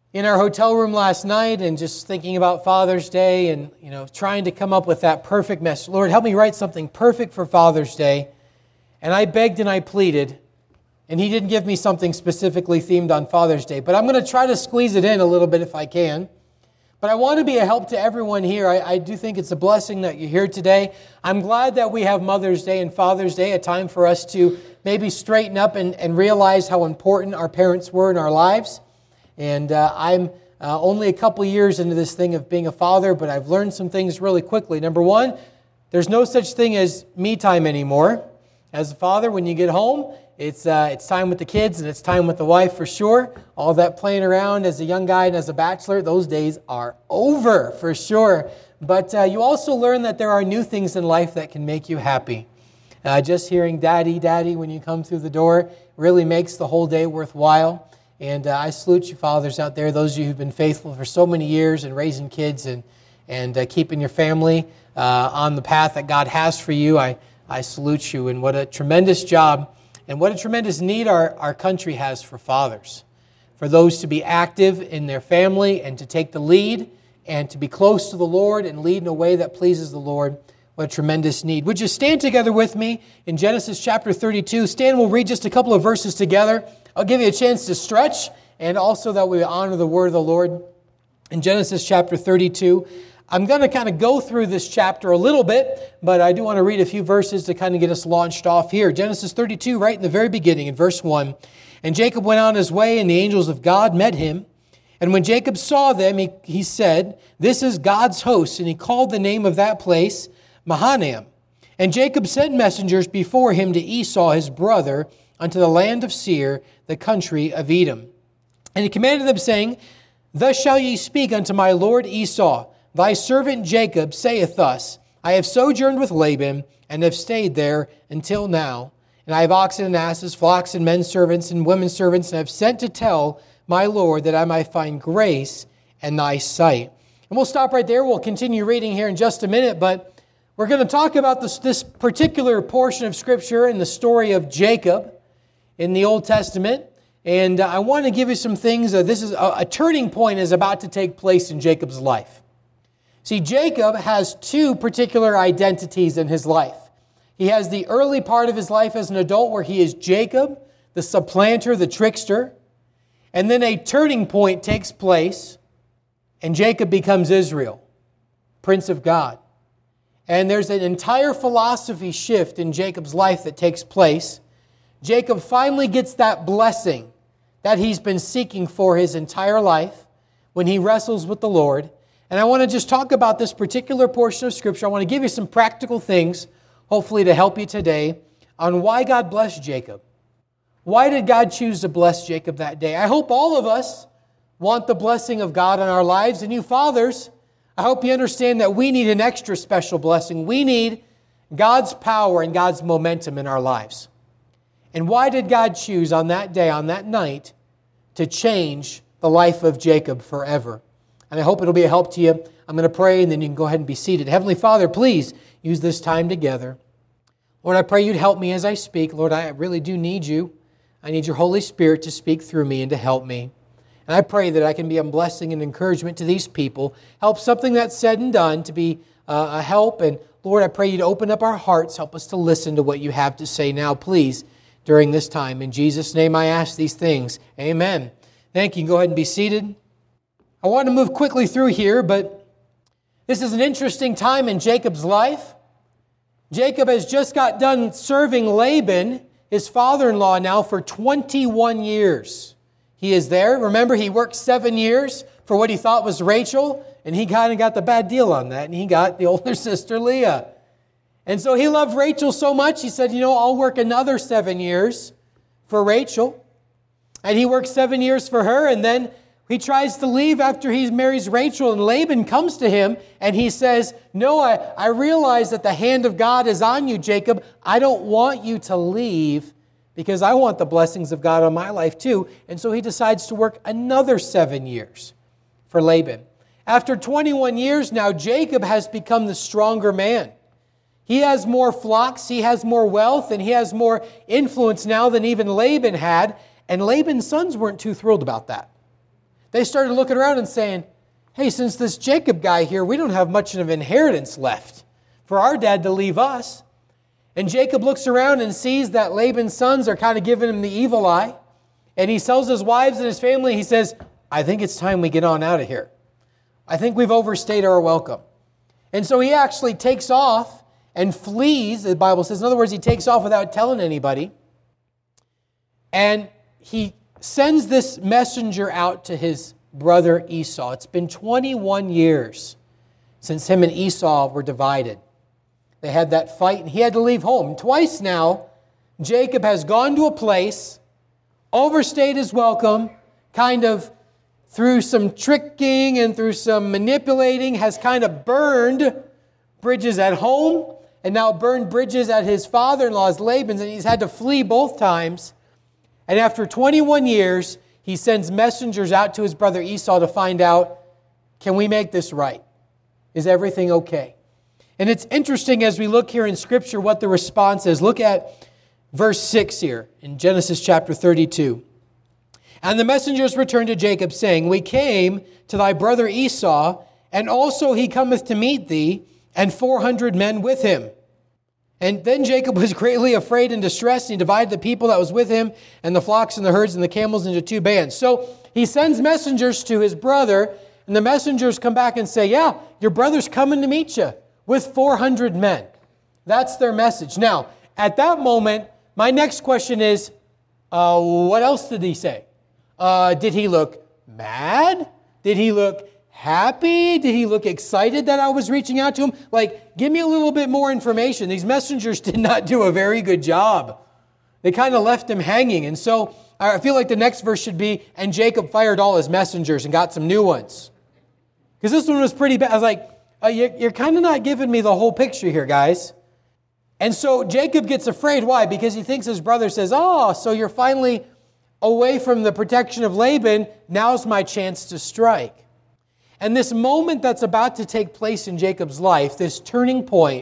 in our hotel room last night and just thinking about Father's Day and, trying to come up with that perfect message. Lord, help me write something perfect for Father's Day. And I begged and I pleaded, and He didn't give me something specifically themed on Father's Day. But I'm going to try to squeeze it in a little bit if I can. But I want to be a help to everyone here. I do think it's a blessing that you're here today. I'm glad that we have Mother's Day and Father's Day, a time for us to maybe straighten up and realize how important our parents were in our lives. And I'm only a couple years into this thing of being a father, but I've learned some things really quickly. Number one, there's no such thing as me time anymore. As a father, when you get home, it's time with the kids and it's time with the wife for sure. All that playing around as a young guy and as a bachelor, those days are over for sure. But you also learn that there are new things in life that can make you happy. Just hearing daddy, daddy when you come through the door really makes the whole day worthwhile. And I salute you fathers out there, those of you who've been faithful for so many years in raising kids and keeping your family on the path that God has for you. I salute you, and what a tremendous job and what a tremendous need our country has for fathers. For those to be active in their family and to take the lead and to be close to the Lord and lead in a way that pleases the Lord. What a tremendous need. Would you stand together with me in Genesis chapter 32? Stand, we'll read just a couple of verses together. I'll give you a chance to stretch and also that we honor the word of the Lord. In Genesis chapter 32, I'm going to kind of go through this chapter a little bit, but I do want to read a few verses to kind of get us launched off here. Genesis 32, right in the very beginning, in verse 1. And Jacob went on his way, and the angels of God met him. And when Jacob saw them, he said, "This is God's host." And he called the name of that place Mahanaim. And Jacob sent messengers before him to Esau his brother unto the land of Seir, the country of Edom. And he commanded them, saying, "Thus shall ye speak unto my lord Esau. Thy servant Jacob saith thus, I have sojourned with Laban, and have stayed there until now. And I have oxen and asses, flocks and men servants and women servants, and have sent to tell my lord that I might find grace in thy sight." And we'll stop right there. We'll continue reading here in just a minute, but we're going to talk about this particular portion of Scripture in the story of Jacob in the Old Testament. And I want to give you some things. This is a turning point is about to take place in Jacob's life. See, Jacob has two particular identities in his life. He has the early part of his life as an adult where he is Jacob, the supplanter, the trickster. And then a turning point takes place, and Jacob becomes Israel, Prince of God. And there's an entire philosophy shift in Jacob's life that takes place. Jacob finally gets that blessing that he's been seeking for his entire life when he wrestles with the Lord. And I want to just talk about this particular portion of Scripture. I want to give you some practical things, hopefully to help you today, on why God blessed Jacob. Why did God choose to bless Jacob that day? I hope all of us want the blessing of God in our lives. And you fathers, I hope you understand that we need an extra special blessing. We need God's power and God's momentum in our lives. And why did God choose on that day, on that night, to change the life of Jacob forever? And I hope it'll be a help to you. I'm going to pray, and then you can go ahead and be seated. Heavenly Father, please use this time together. Lord, I pray you'd help me as I speak. Lord, I really do need you. I need your Holy Spirit to speak through me and to help me. And I pray that I can be a blessing and encouragement to these people. Help something that's said and done to be a help. And Lord, I pray you to open up our hearts. Help us to listen to what you have to say now, please, during this time. In Jesus' name I ask these things. Amen. Thank you. Go ahead and be seated. I want to move quickly through here, but this is an interesting time in Jacob's life. Jacob has just got done serving Laban, his father-in-law, now for 21 years. He is there. Remember, he worked 7 years for what he thought was Rachel, and he kind of got the bad deal on that, and he got the older sister Leah. And so he loved Rachel so much, he said, I'll work another 7 years for Rachel. And he works 7 years for her, and then he tries to leave after he marries Rachel, and Laban comes to him and he says, "No, I realize that the hand of God is on you, Jacob. I don't want you to leave because I want the blessings of God on my life too." And so he decides to work another 7 years for Laban. After 21 years now, Jacob has become the stronger man. He has more flocks, he has more wealth, and he has more influence now than even Laban had. And Laban's sons weren't too thrilled about that. They started looking around and saying, hey, since this Jacob guy here, we don't have much of an inheritance left for our dad to leave us. And Jacob looks around and sees that Laban's sons are kind of giving him the evil eye. And he tells his wives and his family, he says, I think it's time we get on out of here. I think we've overstayed our welcome. And so he actually takes off and flees, the Bible says. In other words, he takes off without telling anybody. And he sends this messenger out to his brother Esau. It's been 21 years since him and Esau were divided. They had that fight, and he had to leave home. Twice now, Jacob has gone to a place, overstayed his welcome, kind of through some tricking and through some manipulating, has kind of burned bridges at home, and now burned bridges at his father-in-law's Laban's, and he's had to flee both times. And after 21 years, he sends messengers out to his brother Esau to find out, can we make this right? Is everything okay? And it's interesting as we look here in Scripture what the response is. Look at verse 6 here in Genesis chapter 32. And the messengers returned to Jacob, saying, we came to thy brother Esau, and also he cometh to meet thee, and 400 men with him. And then Jacob was greatly afraid and distressed, and he divided the people that was with him, and the flocks and the herds and the camels into two bands. So he sends messengers to his brother, and the messengers come back and say, yeah, your brother's coming to meet you with 400 men. That's their message. Now, at that moment, my next question is, what else did he say? Did he look mad? Did he look happy? Did he look excited that I was reaching out to him? Like, give me a little bit more information. These messengers did not do a very good job. They kind of left him hanging. And so I feel like the next verse should be, and Jacob fired all his messengers and got some new ones. Because this one was pretty bad. I was like, you're kind of not giving me the whole picture here, guys. And so Jacob gets afraid. Why? Because he thinks his brother says, oh, so you're finally away from the protection of Laban. Now's my chance to strike. And this moment that's about to take place in Jacob's life, this turning point,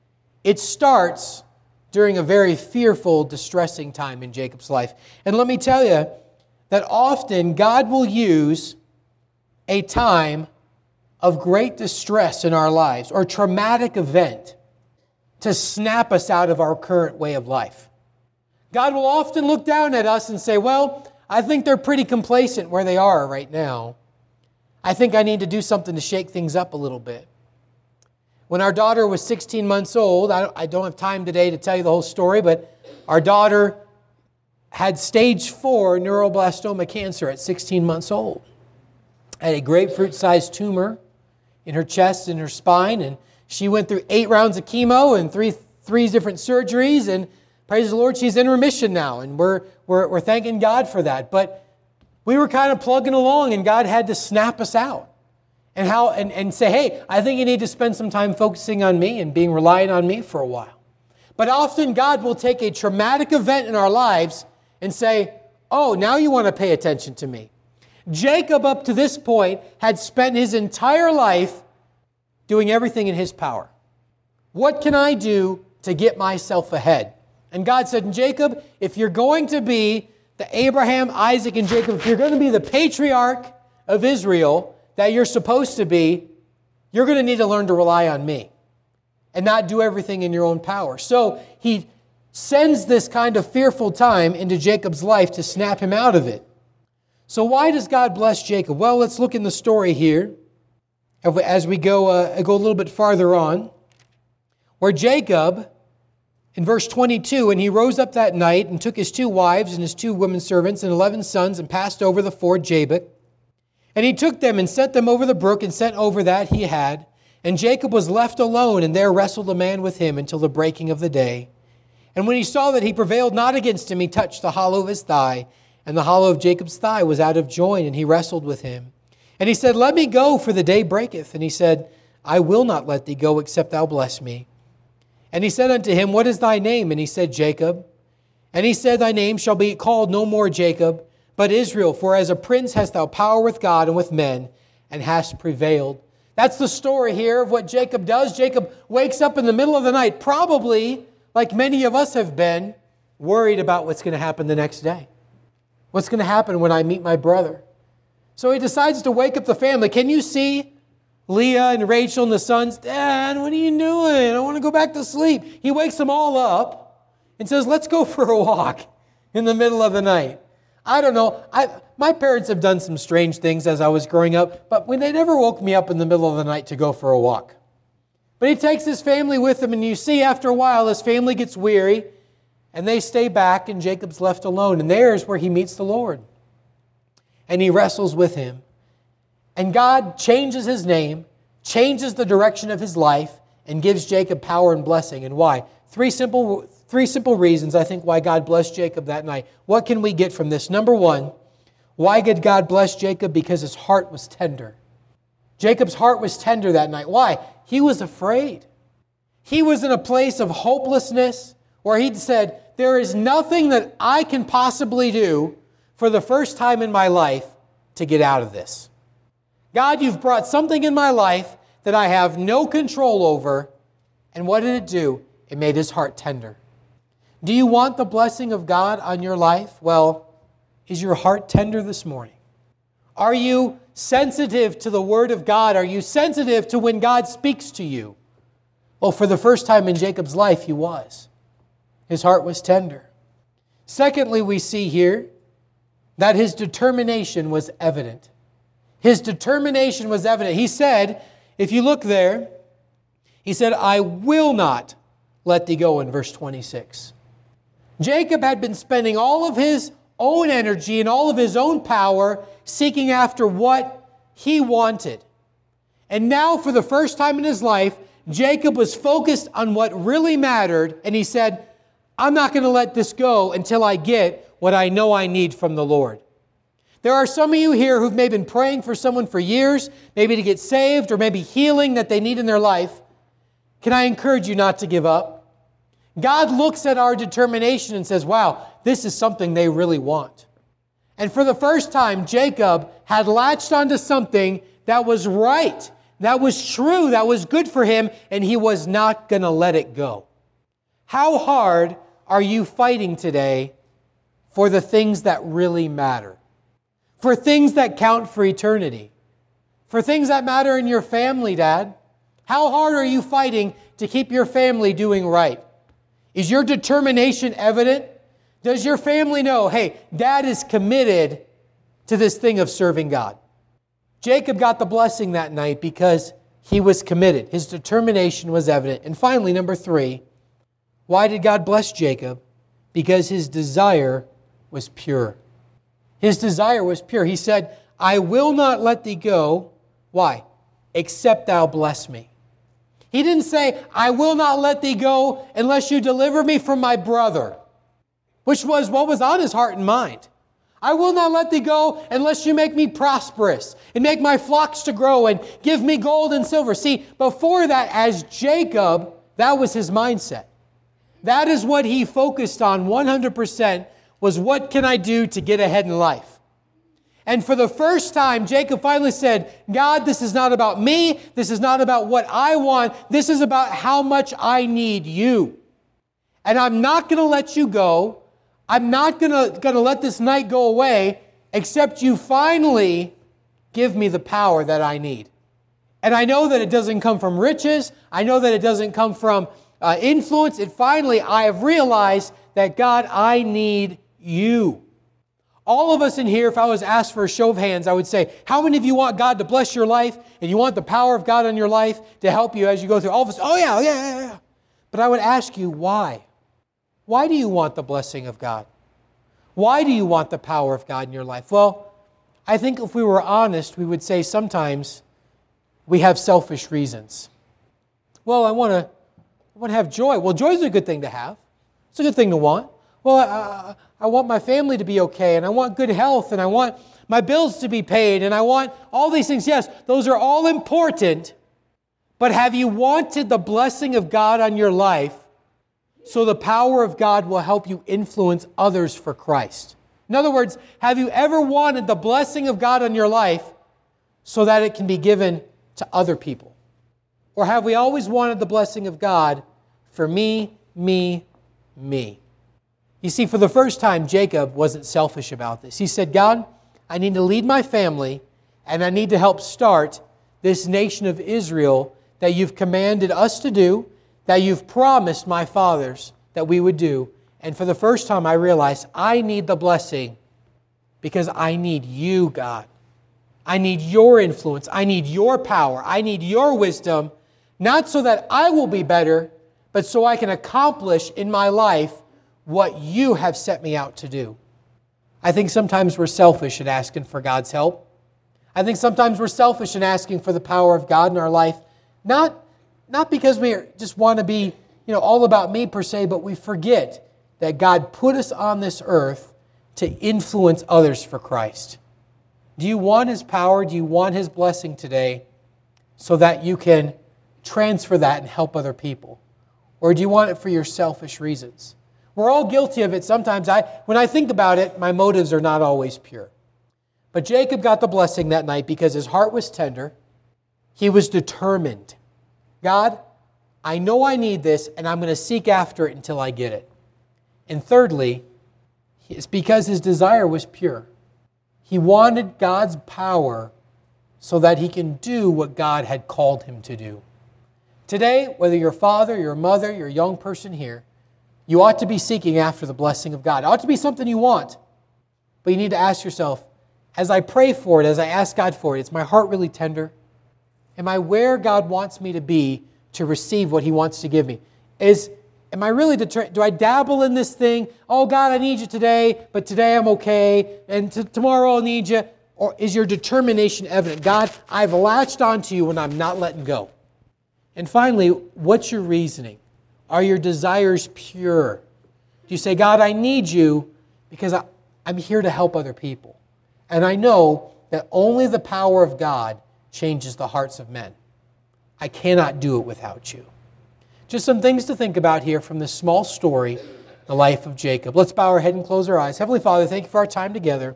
it starts during a very fearful, distressing time in Jacob's life. And let me tell you that often God will use a time of great distress in our lives or traumatic event to snap us out of our current way of life. God will often look down at us and say, well, I think they're pretty complacent where they are right now. I think I need to do something to shake things up a little bit. When our daughter was 16 months old, I don't have time today to tell you the whole story, but our daughter had stage 4 neuroblastoma cancer at 16 months old. Had a grapefruit-sized tumor in her chest and her spine, and she went through 8 rounds of chemo and three different surgeries, and praise the Lord, she's in remission now, and we're thanking God for that. But we were kind of plugging along, and God had to snap us out and say, hey, I think you need to spend some time focusing on me and being reliant on me for a while. But often God will take a traumatic event in our lives and say, oh, now you want to pay attention to me. Jacob, up to this point, had spent his entire life doing everything in his power. What can I do to get myself ahead? And God said, Jacob, if you're going to be the Abraham, Isaac, and Jacob, if you're going to be the patriarch of Israel that you're supposed to be, you're going to need to learn to rely on me and not do everything in your own power. So he sends this kind of fearful time into Jacob's life to snap him out of it. So why does God bless Jacob? Well, let's look in the story here as we go a little bit farther on, where Jacob, in verse 22, and he rose up that night and took his 2 wives and his 2 women servants and 11 sons and passed over the ford Jabbok. And he took them and set them over the brook and sent over that he had. And Jacob was left alone, and there wrestled a man with him until the breaking of the day. And when he saw that he prevailed not against him, he touched the hollow of his thigh. And the hollow of Jacob's thigh was out of joint, and he wrestled with him. And he said, let me go, for the day breaketh. And he said, I will not let thee go, except thou bless me. And he said unto him, what is thy name? And he said, Jacob. And he said, thy name shall be called no more Jacob, but Israel, for as a prince hast thou power with God and with men, and hast prevailed. That's the story here of what Jacob does. Jacob wakes up in the middle of the night, probably, like many of us have been, worried about what's going to happen the next day. What's going to happen when I meet my brother? So he decides to wake up the family. Can you see Leah and Rachel and the sons? Dad, what are you doing? I want to go back to sleep. He wakes them all up and says, let's go for a walk in the middle of the night. I don't know. My parents have done some strange things as I was growing up, but when they never woke me up in the middle of the night to go for a walk. But he takes his family with him, and you see after a while his family gets weary, and they stay back, and Jacob's left alone. And there's where he meets the Lord. And he wrestles with him. And God changes his name, changes the direction of his life, and gives Jacob power and blessing. And why? Three simple reasons, I think, why God blessed Jacob that night. What can we get from this? Number one, why did God bless Jacob? Because his heart was tender. Jacob's heart was tender that night. Why? He was afraid. He was in a place of hopelessness where he'd said, there is nothing that I can possibly do for the first time in my life to get out of this. God, you've brought something in my life that I have no control over. And what did it do? It made his heart tender. Do you want the blessing of God on your life? Well, is your heart tender this morning? Are you sensitive to the Word of God? Are you sensitive to when God speaks to you? Well, for the first time in Jacob's life, he was. His heart was tender. Secondly, we see here that his determination was evident. His determination was evident. He said, if you look there, he said, I will not let thee go in verse 26. Jacob had been spending all of his own energy and all of his own power seeking after what he wanted. And now, for the first time in his life, Jacob was focused on what really mattered, and he said, I'm not going to let this go until I get what I know I need from the Lord. There are some of you here who've maybe been praying for someone for years, maybe to get saved or maybe healing that they need in their life. Can I encourage you not to give up? God looks at our determination and says, wow, this is something they really want. And for the first time, Jacob had latched onto something that was right, that was true, that was good for him, and he was not going to let it go. How hard are you fighting today for the things that really matter? For things that count for eternity? For things that matter in your family, Dad? How hard are you fighting to keep your family doing right? Is your determination evident? Does your family know, hey, Dad is committed to this thing of serving God? Jacob got the blessing that night because he was committed. His determination was evident. And finally, number 3, why did God bless Jacob? Because his desire was pure. His desire was pure. He said, I will not let thee go. Why? Except thou bless me. He didn't say, I will not let thee go unless you deliver me from my brother, which was what was on his heart and mind. I will not let thee go unless you make me prosperous and make my flocks to grow and give me gold and silver. See, before that, as Jacob, that was his mindset. That is what he focused on 100%, was what can I do to get ahead in life? And for the first time, Jacob finally said, God, this is not about me. This is not about what I want. This is about how much I need you. And I'm not going to let you go. I'm not going to let this night go away except you finally give me the power that I need. And I know that it doesn't come from riches. I know that it doesn't come from influence. And finally, I have realized that, God, I need you. All of us in here, if I was asked for a show of hands, I would say, how many of you want God to bless your life and you want the power of God in your life to help you as you go through? All of us, oh yeah. But I would ask you, why? Why do you want the blessing of God? Why do you want the power of God in your life? Well, I think if we were honest, we would say sometimes we have selfish reasons. Well, I want to have joy. Well, joy is a good thing to have. It's a good thing to want. Well, I want my family to be okay, and I want good health, and I want my bills to be paid, and I want all these things. Yes, those are all important, but have you wanted the blessing of God on your life so the power of God will help you influence others for Christ? In other words, have you ever wanted the blessing of God on your life so that it can be given to other people? Or have we always wanted the blessing of God for me? You see, for the first time, Jacob wasn't selfish about this. He said, God, I need to lead my family And I need to help start this nation of Israel that you've commanded us to do, that you've promised my fathers that we would do. And for the first time, I realized I need the blessing because I need you, God. I need your influence. I need your power. I need your wisdom, not so that I will be better, but so I can accomplish in my life what you have set me out to do. I think sometimes we're selfish in asking for God's help. I think sometimes we're selfish in asking for the power of God in our life, not because we just want to be, all about me per se, but we forget that God put us on this earth to influence others for Christ. Do you want His power? Do you want His blessing today so that you can transfer that and help other people? Or do you want it for your selfish reasons? We're all guilty of it sometimes. When I think about it, my motives are not always pure. But Jacob got the blessing that night because his heart was tender. He was determined. God, I know I need this, and I'm going to seek after it until I get it. And thirdly, it's because his desire was pure. He wanted God's power so that he can do what God had called him to do. Today, whether you're a father, you're a mother, you're a young person here, you ought to be seeking after the blessing of God. It ought to be something you want. But you need to ask yourself, as I pray for it, as I ask God for it, is my heart really tender? Am I where God wants me to be to receive what He wants to give me? Am I really determined? Do I dabble in this thing? Oh, God, I need you today, but today I'm okay, and tomorrow I'll need you. Or is your determination evident? God, I've latched onto you and I'm not letting go. And finally, what's your reasoning? Are your desires pure? Do you say, God, I need you because I'm here to help other people? And I know that only the power of God changes the hearts of men. I cannot do it without you. Just some things to think about here from this small story, the life of Jacob. Let's bow our head and close our eyes. Heavenly Father, thank you for our time together.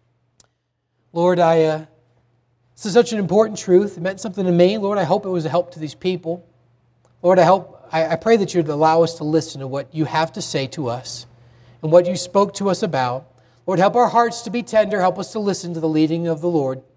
Lord, this is such an important truth. It meant something to me. Lord, I hope it was a help to these people. Lord, I pray that you'd allow us to listen to what you have to say to us and what you spoke to us about. Lord, help our hearts to be tender. Help us to listen to the leading of the Lord.